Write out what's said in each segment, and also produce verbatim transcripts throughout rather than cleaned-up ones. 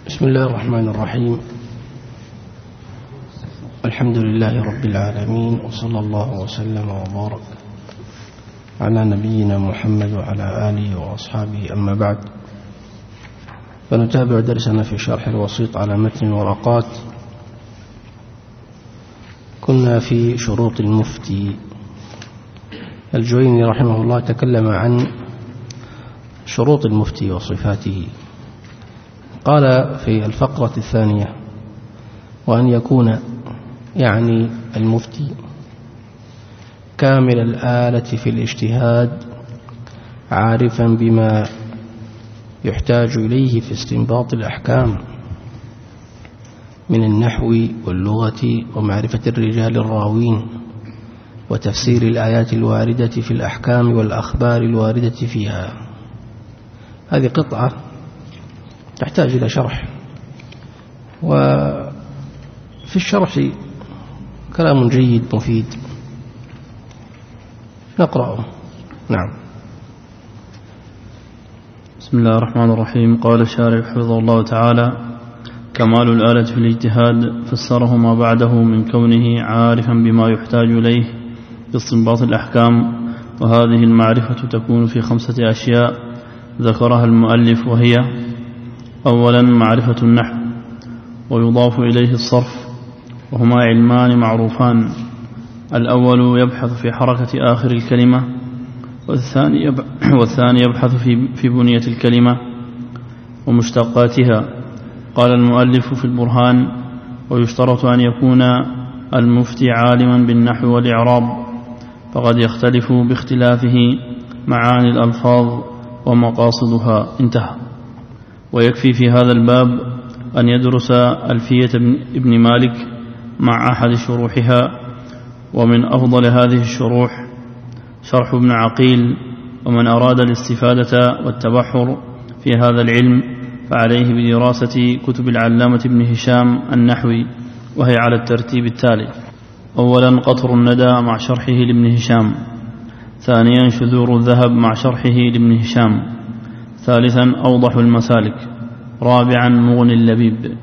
بسم الله الرحمن الرحيم. الحمد لله رب العالمين، وصلى الله وسلم وبارك على نبينا محمد وعلى آله وأصحابه، أما بعد، فنتابع درسنا في شرح الوسيط على متن الورقات. كنا في شروط المفتي. الجويني رحمه الله تكلم عن شروط المفتي وصفاته. قال في الفقرة الثانية: وأن يكون يعني المفتي كامل الآلة في الاجتهاد، عارفا بما يحتاج إليه في استنباط الأحكام من النحو واللغة ومعرفة الرجال الراوين وتفسير الآيات الواردة في الأحكام والأخبار الواردة فيها. هذه قطعة تحتاج إلى شرح، وفي الشرح كلام جيد مفيد نقرأه. نعم. بسم الله الرحمن الرحيم. قال الشارح حفظه الله تعالى: كمال الآلة في الاجتهاد فسره ما بعده من كونه عارفا بما يحتاج إليه في استنباط الأحكام، وهذه المعرفة تكون في خمسة أشياء ذكرها المؤلف، وهي: أولا معرفة النحو، ويضاف إليه الصرف، وهما علمان معروفان: الأول يبحث في حركة آخر الكلمة، والثاني والثاني يبحث في في بنية الكلمة ومشتقاتها. قال المؤلف في البرهان: ويشترط أن يكون المفتي عالما بالنحو والإعراب، فقد يختلف باختلافه معاني الألفاظ ومقاصدها. انتهى. ويكفي في هذا الباب أن يدرس ألفية ابن مالك مع أحد شروحها، ومن أفضل هذه الشروح شرح ابن عقيل. ومن أراد الاستفادة والتبحر في هذا العلم فعليه بدراسة كتب العلامة ابن هشام النحوي، وهي على الترتيب التالي: أولا قطر الندى مع شرحه لابن هشام، ثانيا شذور الذهب مع شرحه لابن هشام، ثالثا أوضح المسالك، رابعا مغني اللبيب.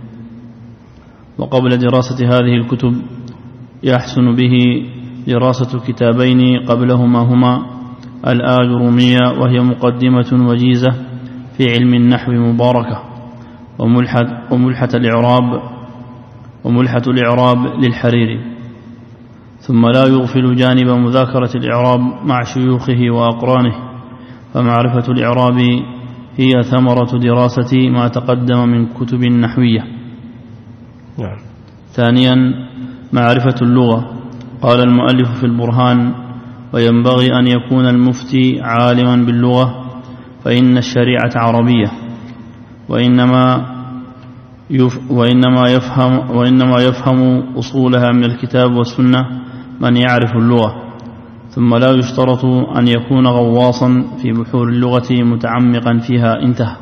وقبل دراسة هذه الكتب يحسن به دراسة كتابين قبلهما، هما الآجرومية، وهي مقدمة وجيزة في علم النحو مباركة، وملحة, وملحة الإعراب وملحة الإعراب للحريري. ثم لا يغفل جانب مذاكرة الإعراب مع شيوخه وأقرانه، فمعرفة الإعراب هي ثمرة دراسة ما تقدم من كتب نحوية. نعم. ثانيا معرفة اللغة. قال المؤلف في البرهان: وينبغي أن يكون المفتي عالما باللغة، فإن الشريعة عربية، وإنما وإنما يفهم وإنما يفهم أصولها من الكتاب والسنة من يعرف اللغة. ثم لا يشترط أن يكون غواصا في بحور اللغة متعمقا فيها. انتهى.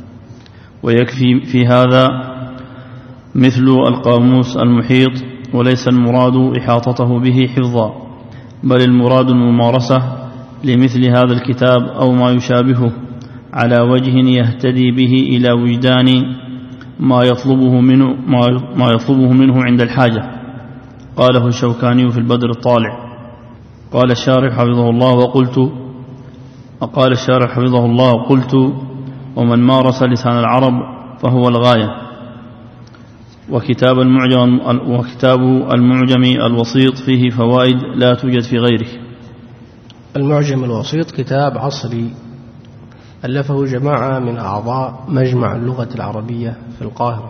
ويكفي في هذا مثل القاموس المحيط، وليس المراد إحاطته به حفظا، بل المراد الممارسة لمثل هذا الكتاب أو ما يشابهه على وجه يهتدي به إلى وجدان ما يطلبه منه, ما يطلبه منه عند الحاجة. قاله الشوكاني في البدر الطالع. قال الشارح حفظه الله وقلت قال الشارح حفظه الله قلت ومن مارس لسان العرب فهو الغاية. وكتاب المعجم, وكتاب المعجم الوسيط فيه فوائد لا توجد في غيره. المعجم الوسيط كتاب عصري ألفه جماعة من أعضاء مجمع اللغة العربية في القاهرة.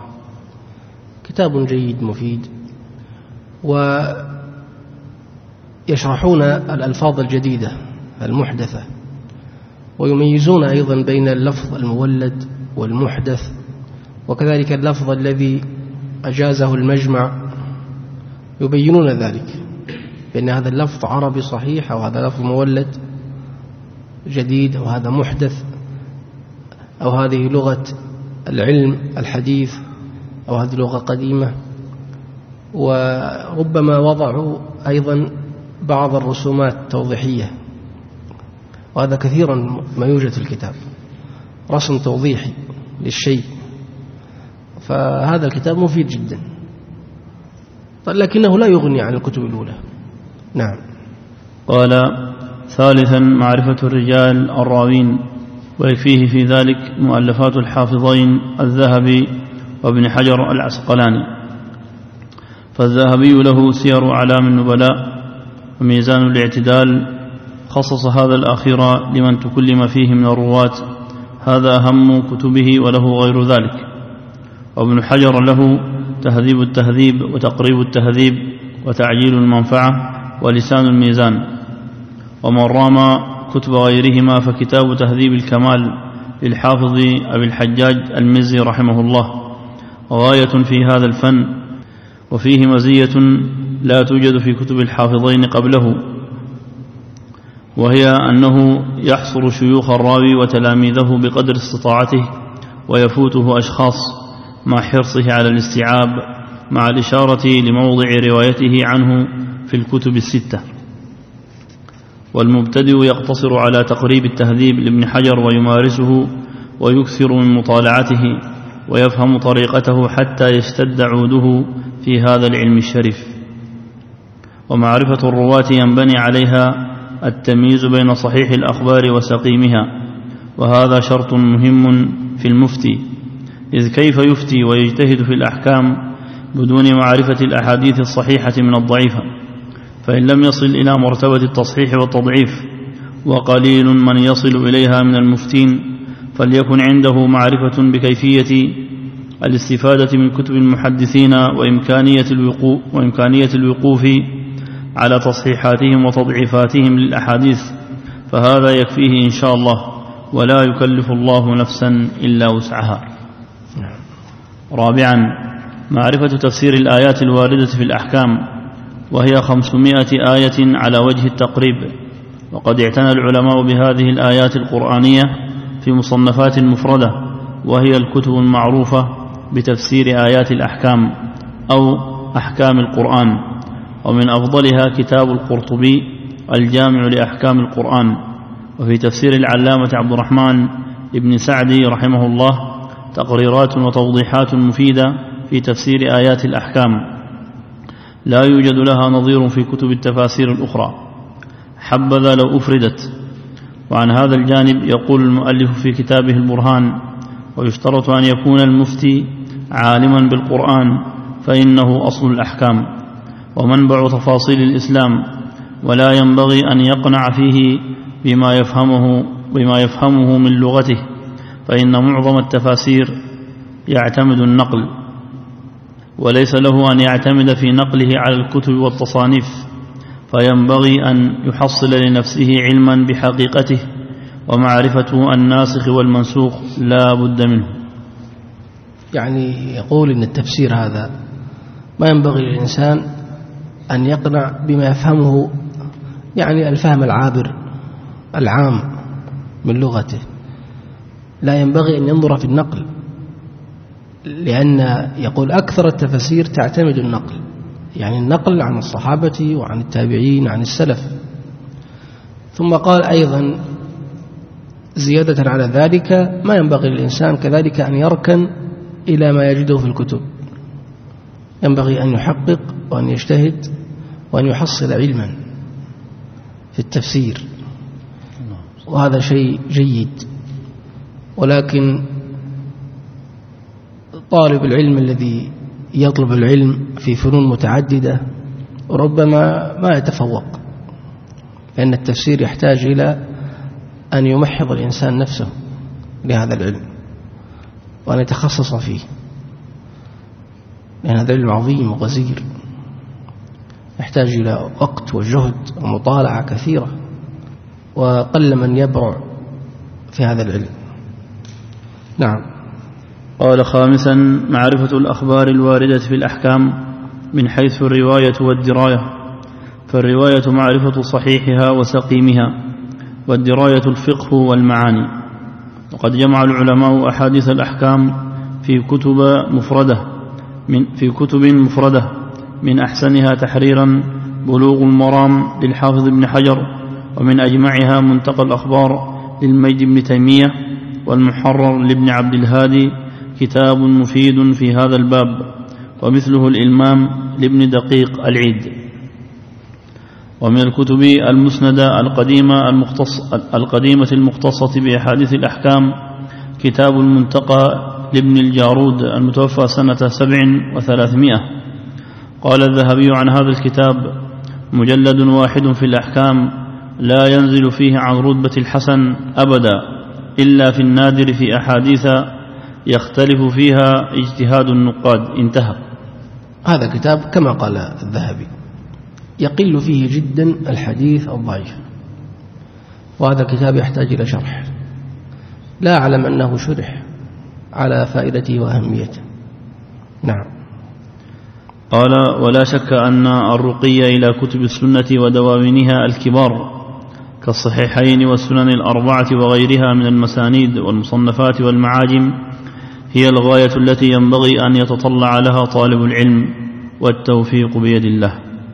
كتاب جيد مفيد، ويشرحون الألفاظ الجديدة المحدثة، ويميزون أيضا بين اللفظ المولد والمحدث، وكذلك اللفظ الذي أجازه المجمع يبينون ذلك، بأن هذا اللفظ عربي صحيح، أو هذا لفظ مولد جديد، أو هذا محدث، أو هذه لغة العلم الحديث، أو هذه لغة قديمة. وربما وضعوا أيضا بعض الرسومات التوضيحية، وهذا كثيرا ما يوجد في الكتاب، رسم توضيحي للشيء. فهذا الكتاب مفيد جدا، لكنه لا يغني عن الكتب الأولى. نعم. قال: ثالثا معرفة الرجال الراوين، ويكفيه في ذلك مؤلفات الحافظين الذهبي وابن حجر العسقلاني. فالذهبي له سير أعلام النبلاء وميزان الاعتدال، خصص هذا الأخير لمن تكلم فيه من الرواة، هذا أهم كتبه وله غير ذلك. وابن حجر له تهذيب التهذيب وتقريب التهذيب وتعجيل المنفعة ولسان الميزان. ومن رام كتب غيرهما فكتاب تهذيب الكمال للحافظ أبي الحجاج المزي رحمه الله غاية في هذا الفن، وفيه مزية لا توجد في كتب الحافظين قبله، وهي أنه يحصر شيوخ الراوي وتلاميذه بقدر استطاعته، ويفوته أشخاص مع حرصه على الاستيعاب، مع الإشارة لموضع روايته عنه في الكتب الستة. والمبتدئ يقتصر على تقريب التهذيب لابن حجر ويمارسه ويكثر من مطالعته ويفهم طريقته حتى يشتد عوده في هذا العلم الشريف. ومعرفة الرواة ينبني عليها التمييز بين صحيح الأخبار وسقيمها، وهذا شرط مهم في المفتي، إذ كيف يفتي ويجتهد في الأحكام بدون معرفة الأحاديث الصحيحة من الضعيفة؟ فإن لم يصل إلى مرتبة التصحيح والتضعيف، وقليل من يصل إليها من المفتين، فليكن عنده معرفة بكيفية الاستفادة من كتب المحدثين وإمكانية الوقوف, وإمكانية الوقوف على تصحيحاتهم وتضعيفاتهم للأحاديث، فهذا يكفيه إن شاء الله، ولا يكلف الله نفسا إلا وسعها. رابعا معرفة تفسير الآيات الواردة في الأحكام، وهي خمسمائة آية على وجه التقريب. وقد اعتنى العلماء بهذه الآيات القرآنية في مصنفات مفردة، وهي الكتب المعروفة بتفسير آيات الأحكام أو أحكام القرآن. ومن أفضلها كتاب القرطبي الجامع لأحكام القرآن. وفي تفسير العلامة عبد الرحمن ابن سعدي رحمه الله تقريرات وتوضيحات مفيدة في تفسير آيات الأحكام لا يوجد لها نظير في كتب التفاسير الأخرى، حبذا لو أفردت. وعن هذا الجانب يقول المؤلف في كتابه البرهان: ويشترط أن يكون المفتي عالما بالقرآن، فإنه أصل الأحكام ومنبع تفاصيل الإسلام، ولا ينبغي أن يقنع فيه بما يفهمه, بما يفهمه من لغته، فإن معظم التفاسير يعتمد النقل، وليس له أن يعتمد في نقله على الكتب والتصانيف، فينبغي أن يحصل لنفسه علما بحقيقته، ومعرفة الناسخ والمنسوخ لا بد منه. يعني يقول إن التفسير هذا ما ينبغي للإنسان أن يقنع بما يفهمه، يعني الفهم العابر العام من لغته، لا ينبغي أن ينظر في النقل، لأن يقول أكثر التفاسير تعتمد النقل، يعني النقل عن الصحابة وعن التابعين عن السلف. ثم قال أيضا زيادة على ذلك: ما ينبغي للإنسان كذلك أن يركن إلى ما يجده في الكتب، ينبغي أن يحقق وأن يجتهد وأن يحصل علما في التفسير، وهذا شيء جيد. ولكن طالب العلم الذي يطلب العلم في فنون متعددة ربما ما يتفوق، لأن التفسير يحتاج إلى أن يمحض الإنسان نفسه لهذا العلم وأن يتخصص فيه، لأن هذا العلم عظيم وغزير، يحتاج إلى وقت وجهد ومطالعة كثيرة، وقل من يبرع في هذا العلم. نعم. قال: خامسا معرفة الأخبار الواردة في الأحكام من حيث الرواية والدراية. فالرواية معرفة صحيحها وسقيمها، والدراية الفقه والمعاني. وقد جمع العلماء أحاديث الأحكام في كتب مفردة من في كتب مفردة من أحسنها تحريرا بلوغ المرام للحافظ ابن حجر، ومن أجمعها منتقى الأخبار للمجد بن تيمية، والمحرر لابن عبد الهادي كتاب مفيد في هذا الباب، ومثله الإلمام لابن دقيق العيد. ومن الكتب المسندة القديمة المختص القديمة المختصة بأحاديث الأحكام كتاب المنتقى لابن الجارود المتوفى سنة سبع وثلاثمائة. قال الذهبي عن هذا الكتاب: مجلد واحد في الأحكام لا ينزل فيه عن رتبة الحسن أبدا إلا في النادر في أحاديث يختلف فيها اجتهاد النقاد. انتهى. هذا كتاب كما قال الذهبي يقل فيه جدا الحديث الضعيف، وهذا الكتاب يحتاج إلى شرح. لا أعلم أنه شرح على فائدته وأهميته. نعم. قال: ولا شك أن الرقي إلى كتب السنة ودواوينها الكبار كالصحيحين والسنن الأربعة وغيرها من المسانيد والمصنفات والمعاجم هي الغاية التي ينبغي أن يتطلع لها طالب العلم، والتوفيق بيد الله.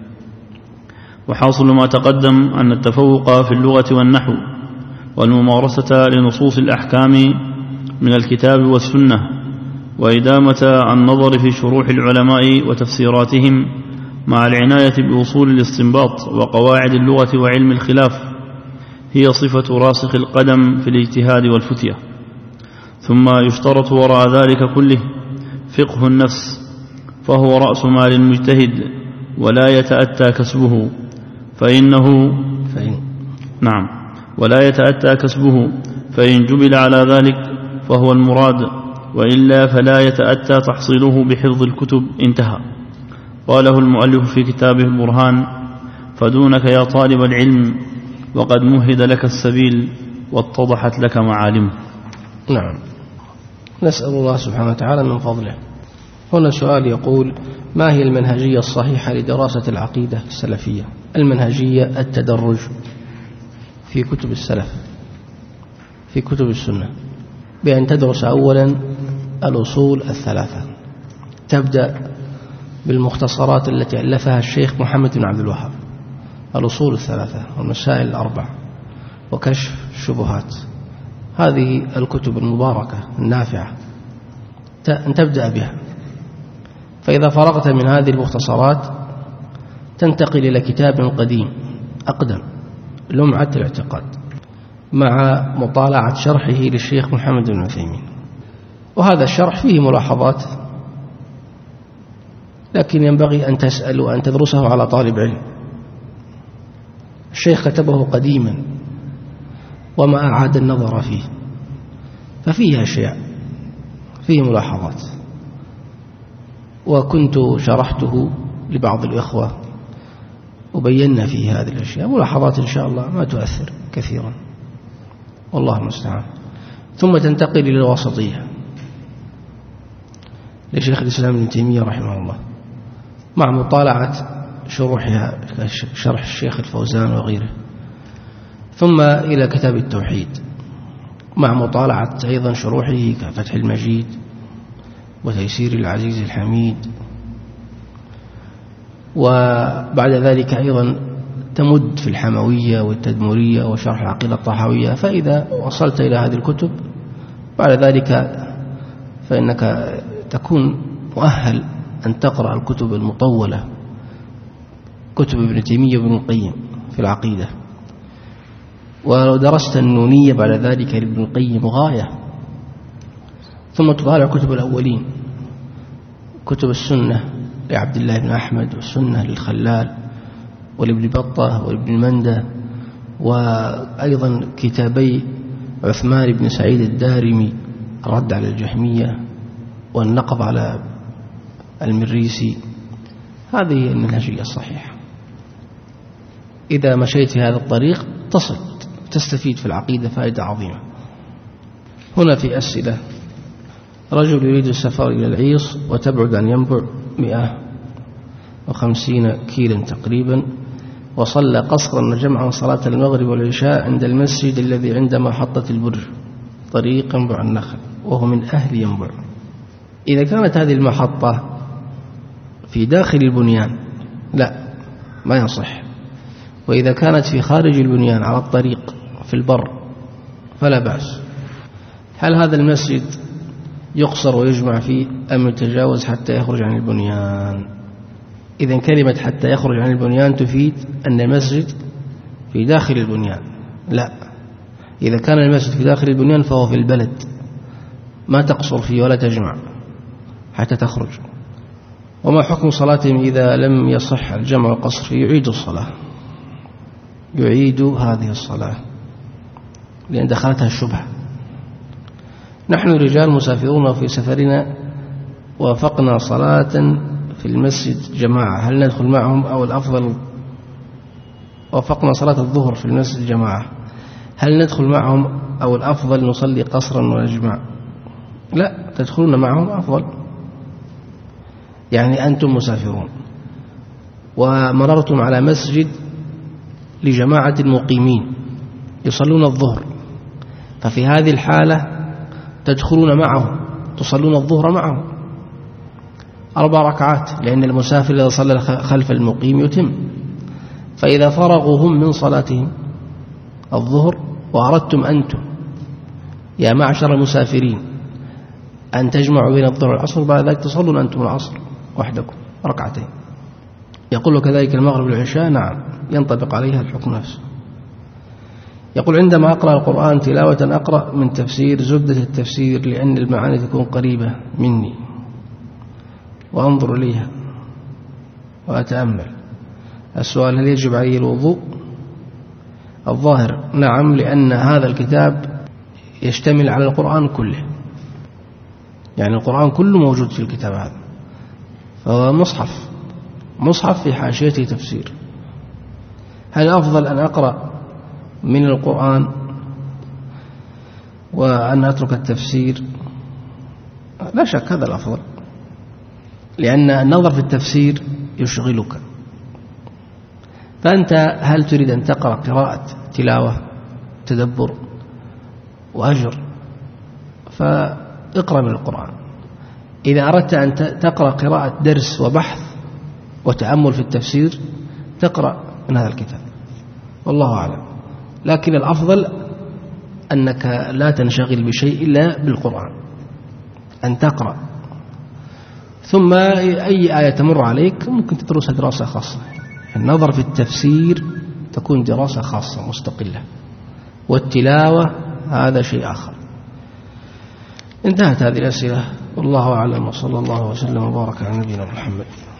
وحاصل ما تقدم أن التفوق في اللغة والنحو والممارسة لنصوص الأحكام من الكتاب والسنة، وإدامة النظر في شروح العلماء وتفسيراتهم مع العناية بأصول الاستنباط وقواعد اللغة وعلم الخلاف هي صفة راسخ القدم في الاجتهاد والفتية. ثم يشترط وراء ذلك كله فقه النفس، فهو رأس مال المجتهد ولا يتأتى كسبه، فإنه فإن نعم ولا يتأتى كسبه فإن جبل على ذلك فهو المراد، وإلا فلا يتأتى تحصيله بحفظ الكتب. انتهى. قاله المؤلف في كتابه البرهان: فدونك يا طالب العلم وقد مهد لك السبيل واتضحت لك معالمه. نعم. نسأل الله سبحانه وتعالى من فضله. هنا سؤال يقول: ما هي المنهجية الصحيحة لدراسة العقيدة السلفية؟ المنهجية التدرج في كتب السلف في كتب السنة، بأن تدرس أولا الأصول الثلاثة. تبدأ بالمختصرات التي ألفها الشيخ محمد بن عبد الوهاب، الأصول الثلاثة والمسائل الأربع وكشف الشبهات. هذه الكتب المباركة النافعة أن تبدأ بها. فإذا فرغت من هذه المختصرات تنتقل إلى كتاب قديم أقدم، لمعة الاعتقاد، مع مطالعة شرحه للشيخ محمد بن عثيمين. وهذا الشرح فيه ملاحظات، لكن ينبغي أن تسأل وأن تدرسه على طالب علم. الشيخ كتبه قديما وما أعاد النظر فيه، ففيه أشياء، فيه ملاحظات، وكنت شرحته لبعض الإخوة وبينا فيه هذه الأشياء، ملاحظات إن شاء الله ما تؤثر كثيرا، والله المستعان. ثم تنتقل إلى الوسطية لشيخ الإسلام ابن تيمية رحمه الله، مع مطالعة شروحها، شرح الشيخ الفوزان وغيره. ثم إلى كتاب التوحيد مع مطالعة أيضا شروحه كفتح المجيد وتيسير العزيز الحميد. وبعد ذلك أيضا تمد في الحموية والتدمرية وشرح العقيدة الطحاوية. فإذا وصلت إلى هذه الكتب بعد ذلك فإنك تكون مؤهل أن تقرأ الكتب المطولة، كتب ابن تيمية وابن القيم في العقيدة. ولو درست النونية بعد ذلك لابن القيم غاية. ثم تطالع كتب الأولين، كتب السنة لعبد الله بن أحمد، والسنة للخلال ولابن بطة ولابن المندة، وأيضا كتابي عثمان بن سعيد الدارمي الرد على الجهمية والنقض على المريسي. هذه المنهجية الصحيحة. إذا مشيت في هذا الطريق تصل تستفيد في العقيدة فائدة عظيمة. هنا في أسئلة: رجل يريد السفر إلى العيص وتبعد عن ينبع مئة وخمسين كيلا تقريبا، وصلى قصرا جمعا صلاة المغرب والعشاء عند المسجد الذي عند محطة البر طريق ينبع النخل، وهو من أهل ينبع. إذا كانت هذه المحطة في داخل البنيان لا، ما يصح. وإذا كانت في خارج البنيان على الطريق في البر فلا بأس. هل هذا المسجد يقصر ويجمع فيه أم يتجاوز حتى يخرج عن البنيان؟ إذن كلمة حتى يخرج عن البنيان تفيد أن المسجد في داخل البنيان. لا، إذا كان المسجد في داخل البنيان فهو في البلد، ما تقصر فيه ولا تجمع حتى تخرج. وما حكم صلاتهم إذا لم يصح الجمع والقصر؟ يعيد الصلاة، يعيد هذه الصلاة لأن دخلتها الشبهة. نحن رجال مسافرون في سفرنا وافقنا صلاة في المسجد جماعة، هل ندخل معهم أو الأفضل؟ وافقنا صلاة الظهر في المسجد جماعة، هل ندخل معهم أو الأفضل نصلي قصرا ونجمع؟ لا، تدخلون معهم أفضل. يعني أنتم مسافرون ومررتم على مسجد لجماعة مقيمين يصلون الظهر، ففي هذه الحالة تدخلون معهم تصلون الظهر معهم أربع ركعات، لأن المسافر إذا صلى خلف المقيم يتم. فإذا فرغوا هم من صلاتهم الظهر وأردتم أنتم يا معشر المسافرين أن تجمعوا بين الظهر والعصر، بعد ذلك تصلون أنتم العصر وحدكم ركعتين. يقول كذلك المغرب والعشاء، نعم ينطبق عليها الحكم نفسه. يقول عندما أقرأ القرآن تلاوة أقرأ من تفسير زبدة التفسير لأن المعاني تكون قريبة مني وأنظر إليها وأتأمل. السؤال: هل يجب علي الوضوء؟ الظاهر نعم، لأن هذا الكتاب يشتمل على القرآن كله، يعني القرآن كله موجود في الكتاب هذا، فهو مصحف مصحف في حاشيته تفسير. هل أفضل أن أقرأ من القرآن وأن أترك التفسير؟ لا شك هذا الأفضل، لأن النظر في التفسير يشغلك. فأنت هل تريد أن تقرأ قراءة تلاوة تدبر وأجر، فاقرأ من القرآن. إذا أردت أن تقرأ قراءة درس وبحث وتأمل في التفسير تقرأ من هذا الكتاب، والله أعلم. لكن الأفضل أنك لا تنشغل بشيء إلا بالقرآن، أن تقرأ، ثم أي آية تمر عليك ممكن تدرسها دراسة خاصة. النظر في التفسير تكون دراسة خاصة مستقلة، والتلاوة هذا شيء آخر. انتهت هذه الأسئلة، والله أعلم، وصلى الله وسلم وبارك على نبينا محمد.